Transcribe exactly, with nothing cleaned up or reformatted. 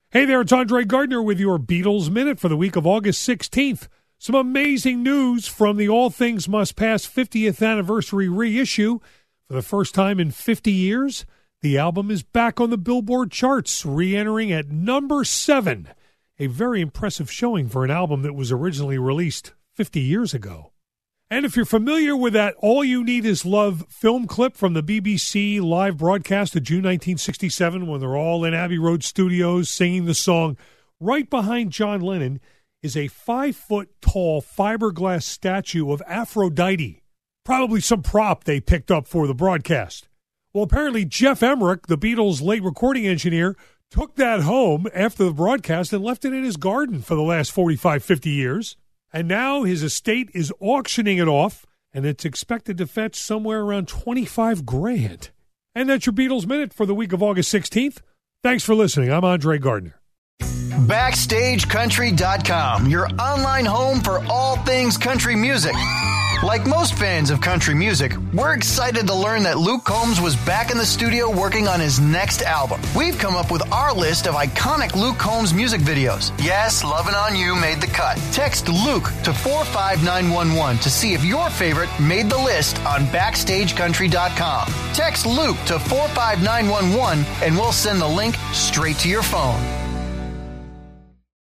Hey there, it's Andre Gardner with your Beatles Minute for the week of August sixteenth. Some amazing news from the All Things Must Pass fiftieth anniversary reissue. For the first time in fifty years, the album is back on the Billboard charts, re-entering at number seven. A very impressive showing for an album that was originally released fifty years ago. And if you're familiar with that All You Need Is Love film clip from the B B C live broadcast of June nineteen sixty-seven, when they're all in Abbey Road Studios singing the song, right behind John Lennon is a five-foot-tall fiberglass statue of Aphrodite, probably some prop they picked up for the broadcast. Well, apparently Jeff Emmerich, the Beatles' late recording engineer, took that home after the broadcast and left it in his garden for the last forty-five, fifty years. And now his estate is auctioning it off, and it's expected to fetch somewhere around twenty-five grand. And that's your Beatles Minute for the week of August sixteenth. Thanks for listening. I'm Andre Gardner. Backstage Country dot com, your online home for all things country music. Like most fans of country music, we're excited to learn that Luke Combs was back in the studio working on his next album. We've come up with our list of iconic Luke Combs music videos. Yes, Lovin' On You made the cut. Text Luke to four five nine one one to see if your favorite made the list on Backstage Country dot com. Text Luke to four five nine one one and we'll send the link straight to your phone.